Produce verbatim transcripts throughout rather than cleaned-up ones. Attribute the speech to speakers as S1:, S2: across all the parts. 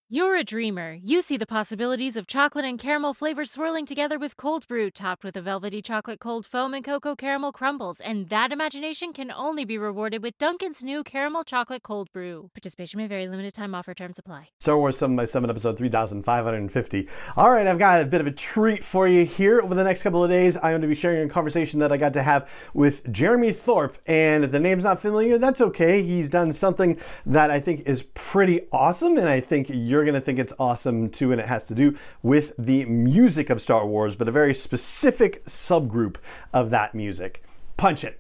S1: You're a dreamer. You see the possibilities of chocolate and caramel flavors swirling together with cold brew, topped with a velvety chocolate cold foam and cocoa caramel crumbles. And that imagination can only be rewarded with Dunkin's new caramel chocolate cold brew. Participation may vary. Limited time offer. Terms apply.
S2: Star Wars seven by seven, episode three thousand five hundred fifty. All right, I've got a bit of a treat for you here. Over the next couple of days, I'm going to be sharing a conversation that I got to have with Jeremy Thorpe. And if the name's not familiar, that's okay. He's done something that I think is pretty awesome, and I think you're going to think it's awesome too, and it has to do with the music of Star Wars, but a very specific subgroup of that music. Punch it.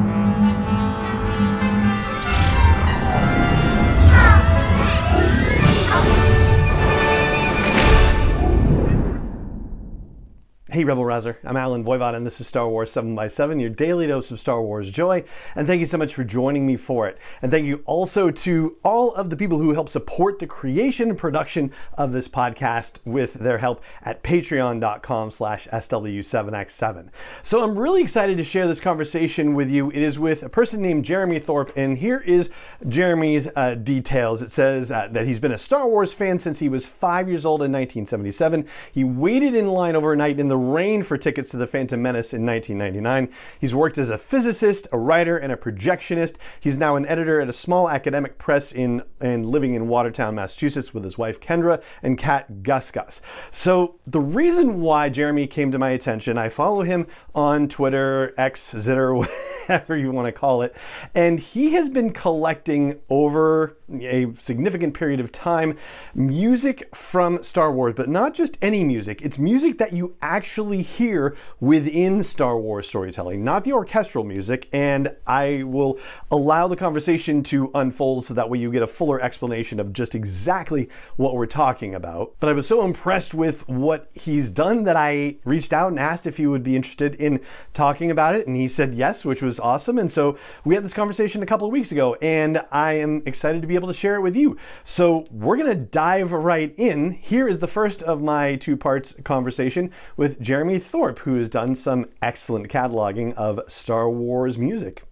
S2: Hey Rebel Rouser, I'm Alan Voivod and this is Star Wars seven by seven, your daily dose of Star Wars joy, and thank you so much for joining me for it. And thank you also to all of the people who help support the creation and production of this podcast with their help at patreon.com slash SW7X7. So I'm really excited to share this conversation with you. It is with a person named Jeremy Thorpe, and here is Jeremy's uh, details. It says uh, that he's been a Star Wars fan since he was five years old in nineteen seventy-seven. He waited in line overnight in the rain for tickets to The Phantom Menace in nineteen ninety-nine. He's worked as a physicist, a writer, and a projectionist. He's now an editor at a small academic press in and living in Watertown, Massachusetts with his wife Kendra and cat Gus Gus. So the reason why Jeremy came to my attention, I follow him on Twitter, X, Zitter, whatever you want to call it, and he has been collecting over a significant period of time music from Star Wars, but not just any music. It's music that you actually hear within Star Wars storytelling, not the orchestral music, and I will allow the conversation to unfold so that way you get a fuller explanation of just exactly what we're talking about. But I was so impressed with what he's done that I reached out and asked if he would be interested in talking about it, and he said yes, which was awesome. And so we had this conversation a couple of weeks ago, and I am excited to be able to share it with you. So we're gonna dive right in. Here is the first of my two parts conversation with Jeremy Thorpe, who has done some excellent cataloging of Star Wars music.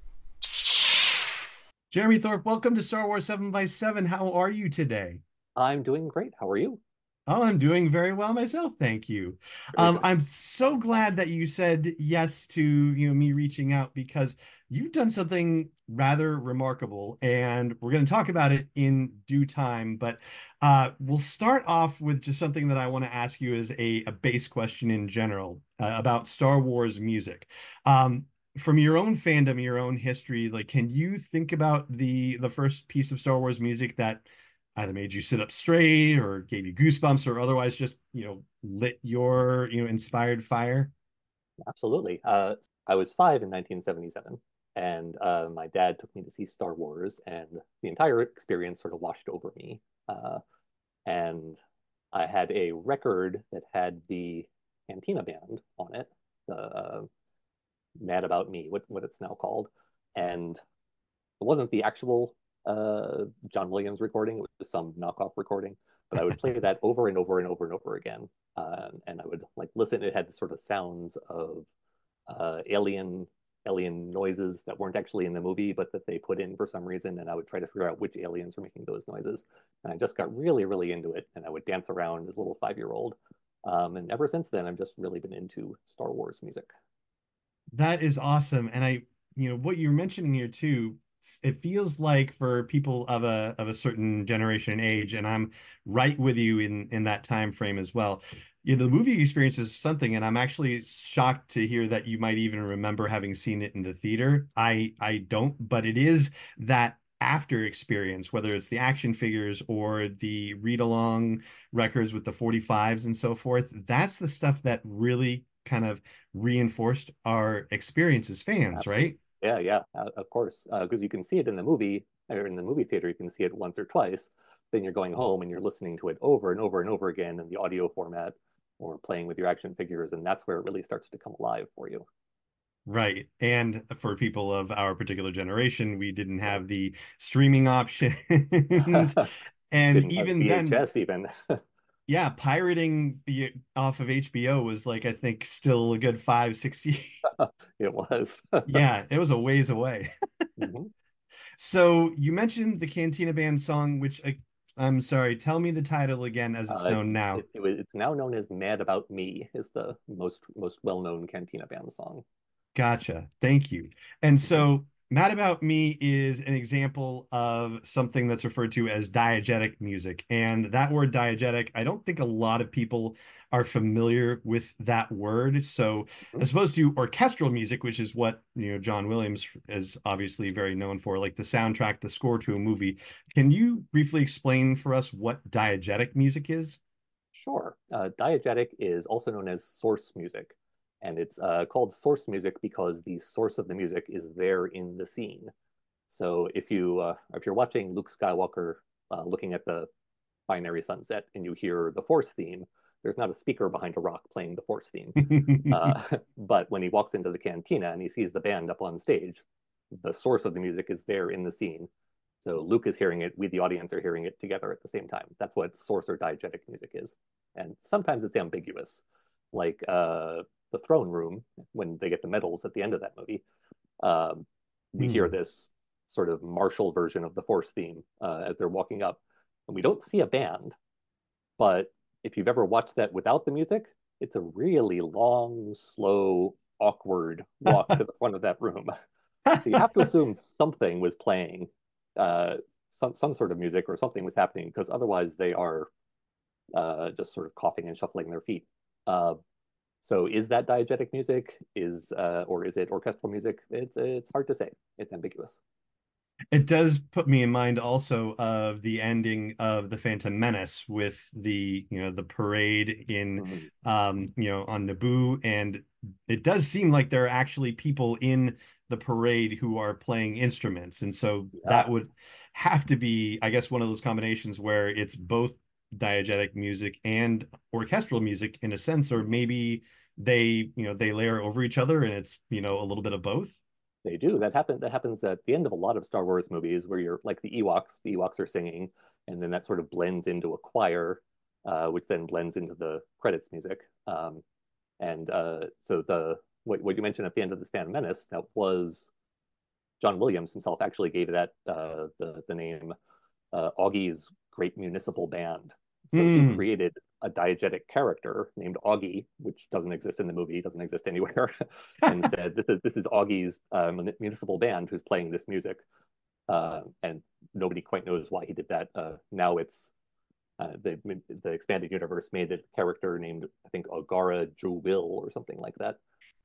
S2: Jeremy Thorpe, welcome to Star Wars seven by seven. How are you today?
S3: I'm doing great. How are you?
S2: Oh, I'm doing very well myself, thank you. Um, I'm so glad that you said yes to you know me reaching out, because you've done something rather remarkable, and we're going to talk about it in due time. But uh, we'll start off with just something that I want to ask you as a, a base question in general uh, about Star Wars music. Um, from your own fandom, your own history, like, can you think about the the first piece of Star Wars music that either made you sit up straight or gave you goosebumps or otherwise just, you know, lit your, you know, inspired fire?
S3: Absolutely. Uh, I was five in nineteen seventy-seven, and uh, my dad took me to see Star Wars, and the entire experience sort of washed over me. Uh, and I had a record that had the Cantina Band on it, the uh, Mad About Me, what what it's now called, and it wasn't the actual uh, John Williams recording. It was some knockoff recording, but I would play that over and over and over and over again. Uh, and I would like listen. It had sort of sounds of uh, alien alien noises that weren't actually in the movie, but that they put in for some reason. And I would try to figure out which aliens were making those noises. And I just got really, really into it. And I would dance around as a little five-year-old. Um, and ever since then, I've just really been into Star Wars music.
S2: That is awesome. And I, you know, what you're mentioning here too, it feels like for people of a of a certain generation and age, and I'm right with you in in that time frame as well. You know, the movie experience is something, and I'm actually shocked to hear that you might even remember having seen it in the theater. I I don't, but it is that after experience, whether it's the action figures or the read along records with the forty-fives and so forth. That's the stuff that really kind of reinforced our experience as fans,
S3: Absolutely.
S2: right?
S3: Yeah, yeah, uh, of course. Because uh, you can see it in the movie, or in the movie theater, you can see it once or twice. Then you're going home and you're listening to it over and over and over again in the audio format, or playing with your action figures, and that's where it really starts to come alive for you.
S2: Right. And for people of our particular generation, we didn't have the streaming options. And
S3: Didn't have
S2: even then,
S3: V H S even.
S2: yeah, pirating the off of H B O was like, I think, still a good five, six years.
S3: It was.
S2: Yeah, it was a ways away.
S3: Mhm.
S2: So you mentioned the Cantina Band song, which uh, I'm sorry. Tell me the title again as it's
S3: Uh, it's
S2: known now.
S3: it, it was it's now known as "Mad About Me" is the most most well-known Cantina Band song.
S2: Gotcha. Thank you. And
S3: Mhm.
S2: so, Mad About Me is an example of something that's referred to as diegetic music. And that word diegetic, I don't think a lot of people are familiar with that word. So,
S3: Mhm.
S2: as opposed to orchestral music, which is what, you know, John Williams is obviously very known for, like the soundtrack, the score to a movie. Can you briefly explain for us what diegetic music is?
S3: Sure. Uh, diegetic is also known as source music, and it's uh, called source music because the source of the music is there in the scene. So if you uh, if you're watching Luke Skywalker uh, looking at the binary sunset and you hear the Force theme, there's not a speaker behind a rock playing the Force theme. Uh, but when he walks into the cantina and he sees the band up on stage, the source of the music is there in the scene. So Luke is hearing it, we the audience are hearing it together at the same time. That's what source or diegetic music is. And sometimes it's ambiguous, like uh, the throne room when they get the medals at the end of that movie. Um, we hear
S2: Hmm.
S3: this sort of martial version of the Force theme uh, as they're walking up, and we don't see a band, but if you've ever watched that without the music, it's a really long, slow, awkward walk to the front of that room. So you have to assume something was playing, uh, some some sort of music or something was happening because otherwise they are uh, just sort of coughing and shuffling their feet. Uh, so is that diegetic music? Is uh, or is it orchestral music? It's it's hard to say. It's ambiguous.
S2: It does put me in mind also of the ending of The Phantom Menace with the, you know, the parade in,
S3: Mhm.
S2: um, you know, on Naboo. And it does seem like there are actually people in the parade who are playing instruments. And so
S3: Yeah,
S2: that would have to be, I guess, one of those combinations where it's both diegetic music and orchestral music in a sense, or maybe they, you know, they layer over each other and it's, you know, a little bit of both.
S3: they do. That happens. That happens at the end of a lot of Star Wars movies, where you're like the Ewoks. The Ewoks are singing, and then that sort of blends into a choir, uh, which then blends into the credits music. Um, and uh, so the what, what you mentioned at the end of the Phantom Menace, that was John Williams himself actually gave that uh, the the name uh, Augie's Great Municipal Band. So he
S2: Hmm.
S3: created a diegetic character named Augie, which doesn't exist in the movie, doesn't exist anywhere, and said, "This is this is Augie's uh, municipal band who's playing this music." Uh, and nobody quite knows why he did that. Uh, now it's uh, the the expanded universe made a character named I think Ogara Jewil or something like that.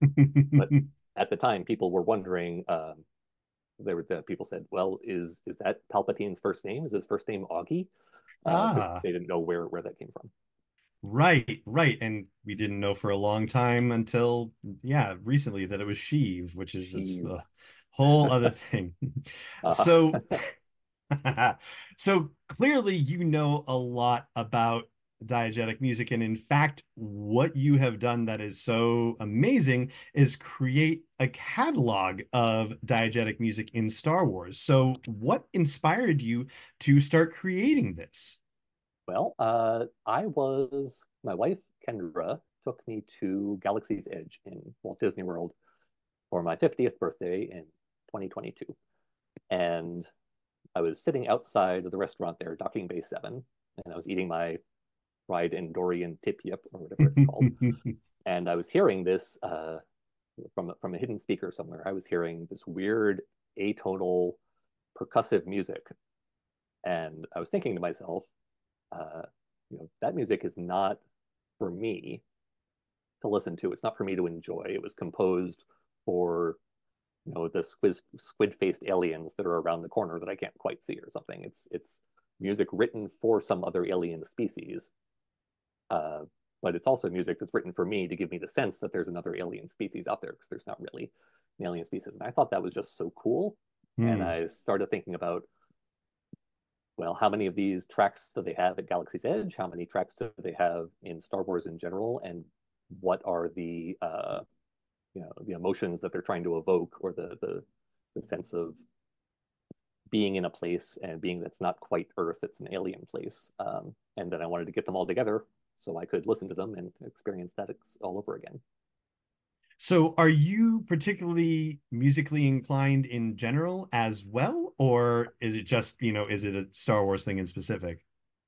S3: But at the time, people were wondering. Um, there were the people said, "Well, is is that Palpatine's first name? Is his first name Augie?" Because uh,
S2: Ah.
S3: they didn't know where where that came from.
S2: Right, right. And we didn't know for a long time until, yeah, recently that it was Sheev, which is it's
S3: Sheev.
S2: a whole other thing.
S3: Uh,
S2: So, so clearly you know a lot about diegetic music. And in fact, what you have done that is so amazing is create a catalog of diegetic music in Star Wars. So, what inspired you to start creating this?
S3: well, uh, I was my wife Kendra took me to Galaxy's Edge in Walt Disney World for my fiftieth birthday in twenty twenty-two, and I was sitting outside of the restaurant there, Docking Bay Seven, and I was eating my fried Endorian tip yip or whatever it's called, and I was hearing this uh, from from a hidden speaker somewhere. I was hearing this weird atonal percussive music, and I was thinking to myself, uh, you know, that music is not for me to listen to. It's not for me to enjoy. It was composed for you know the squid squid faced aliens that are around the corner that I can't quite see or something. It's it's music written for some other alien species, uh, but it's also music that's written for me to give me the sense that there's another alien species out there because there's not really an alien species. And I thought that was just so cool. And
S2: Hmm.
S3: I started thinking about, well, how many of these tracks do they have at Galaxy's Edge? How many tracks do they have in Star Wars in general? And what are the uh, you know the emotions that they're trying to evoke, or the the, the sense of being in a place and being that's not quite Earth, it's an alien place. Um, and then I wanted to get them all together so I could listen to them and experience that all over again.
S2: So, are you particularly musically inclined in general as well, or is it just, you know, is it a Star Wars thing in specific?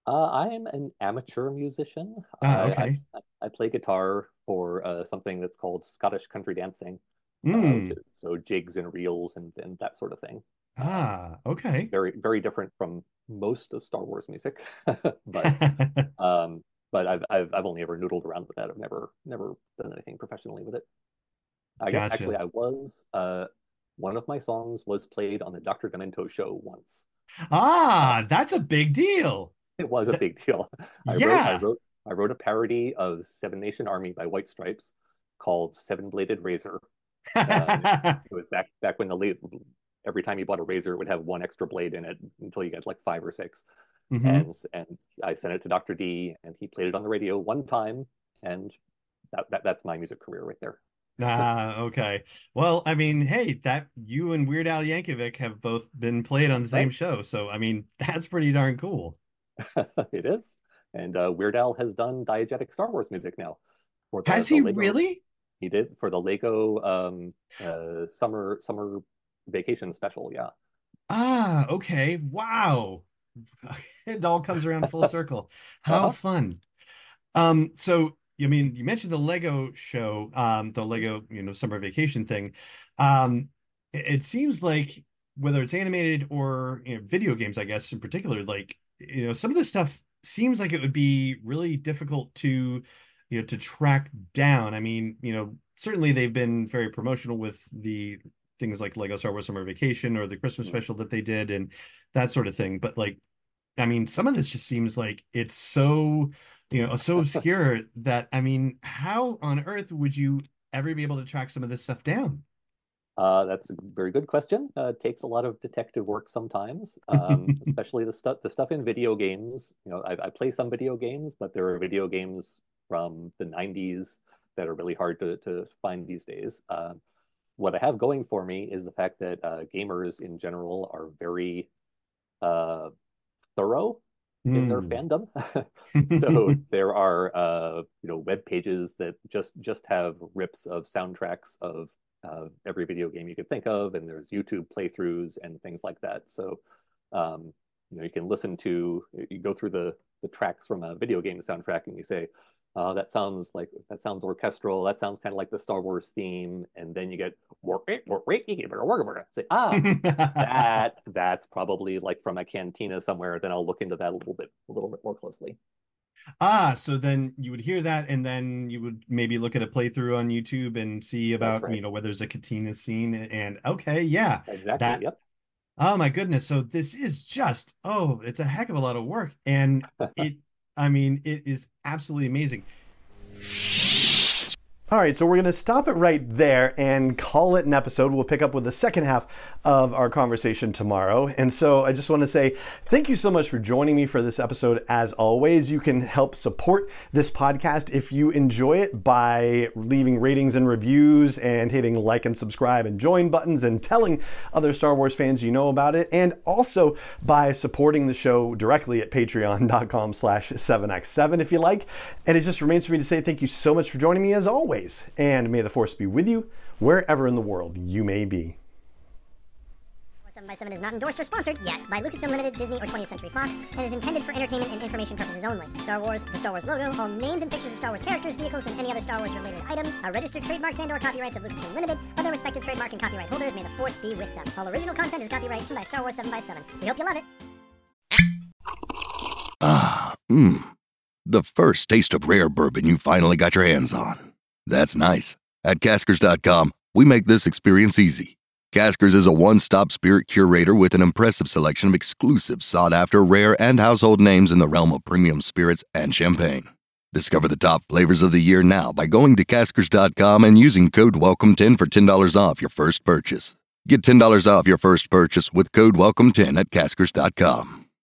S3: Uh, I'm an amateur musician.
S2: Ah,
S3: I
S2: okay.
S3: I, I play guitar for uh, something that's called Scottish country dancing, uh, which
S2: Mm.
S3: is so jigs and reels and, and that sort of thing. Um,
S2: Ah, okay.
S3: very very different from most of Star Wars music, but um, but I've, I've I've only ever noodled around with that. I've never never done anything professionally with it. I guess
S2: Gotcha.
S3: actually I was uh, one of my songs was played on the Doctor Demento show once. Uh,
S2: Ah, that's a big deal.
S3: it was a
S2: Th-
S3: big deal. I wrote I
S2: yeah.
S3: wrote I wrote a parody of Seven Nation Army by White Stripes called Seven Bladed Razor. Um, it was back back when the late every time you bought a razor, it would have one extra blade in it until you get like five or six.
S2: hmm
S3: And and I sent it to Doctor D, and he played it on the radio one time, and that, that that's my music career right there.
S2: Ah, okay. Well, I mean, hey, that you and Weird Al Yankovic have both been played on the
S3: That's
S2: same
S3: right.
S2: show, so I mean, that's pretty darn cool.
S3: It is. And uh, Weird Al has done diegetic Star Wars music now for the
S2: Has
S3: the
S2: he
S3: Lego.
S2: really?
S3: He did for the Lego um, uh, summer summer vacation special. Yeah.
S2: Ah, okay. Wow. It all comes around full circle. How
S3: Uh-huh.
S2: fun. Um, so I mean, you mentioned the Lego show, um, the
S3: Mhm.
S2: Lego, you know, summer vacation thing. Um, it, it seems like whether it's animated or you know, video games, I guess in particular, like you know, some of this stuff seems like it would be really difficult to, you know, to track down. I mean, you know, certainly they've been very promotional with the things like Lego Star Wars Summer Vacation or the Christmas
S3: Mhm.
S2: special that they did and that sort of thing. But like I mean, some of this just seems like it's so, you know, so obscure that I mean, how on earth would you ever be able to track some of this stuff down?
S3: Uh, that's a very good question. Uh, it takes a lot of detective work sometimes, um, especially the stuff the stuff in video games. You know, I, I play some video games, but there are video games from the nineties that are really hard to, to find these days. Um, what I have going for me is the fact that uh, gamers in general are very uh, thorough in their
S2: Hmm.
S3: fandom. So there are uh, you know web pages that just just have rips of soundtracks of uh, every video game you could think of, and there's YouTube playthroughs and things like that. So um, you know you can listen to you go through the the tracks from a video game soundtrack, and you say, uh, that sounds like that sounds orchestral. That sounds kind of like the Star Wars theme, and then you get say, ah, that that's probably like from a cantina somewhere. Then I'll look into that a little bit a little bit more closely.
S2: Ah, so then you would hear that, and then you would maybe look at a playthrough on YouTube and see
S3: That's
S2: about,
S3: right.
S2: you know, whether there's a Katina scene. And okay, yeah,
S3: Exactly.
S2: that.
S3: Yep.
S2: Oh my goodness. So this is just, oh, it's a heck of a lot of work. And it, I mean, it is absolutely amazing.
S4: All right, so we're going to stop it right there and call it an episode. We'll pick up with the second half of our conversation tomorrow. And so I just want to say thank you so much for joining me for this episode. As always, you can help support this podcast if you enjoy it by leaving ratings and reviews and hitting like and subscribe and join buttons and telling other Star Wars fans you know about it. And also by supporting the show directly at patreon.com slash 7x7 if you like. And it just remains for me to say thank you so much for joining me as always. And may the Force be with you wherever in the world you may be.
S5: seven by seven is not endorsed or sponsored yet by Lucasfilm Limited, Disney, or twentieth Century Fox, and is intended for entertainment and information purposes only. Star Wars, the Star Wars logo, all names and pictures of Star Wars characters, vehicles, and any other Star Wars-related items are registered trademarks and/or copyrights of Lucasfilm Limited, or their respective trademark and copyright holders. May the Force be with them. All original content is copyrighted by Star Wars seven by seven. We hope you love it.
S6: Ah, mmm. The first taste of rare bourbon you finally got your hands on. That's nice. At Caskers dot com, we make this experience easy. Caskers is a one-stop spirit curator with an impressive selection of exclusive, sought-after, rare, and household names in the realm of premium spirits and champagne. Discover the top flavors of the year now by going to Caskers dot com and using code welcome ten for ten dollars off your first purchase. Get ten dollars off your first purchase with code welcome ten at Caskers dot com.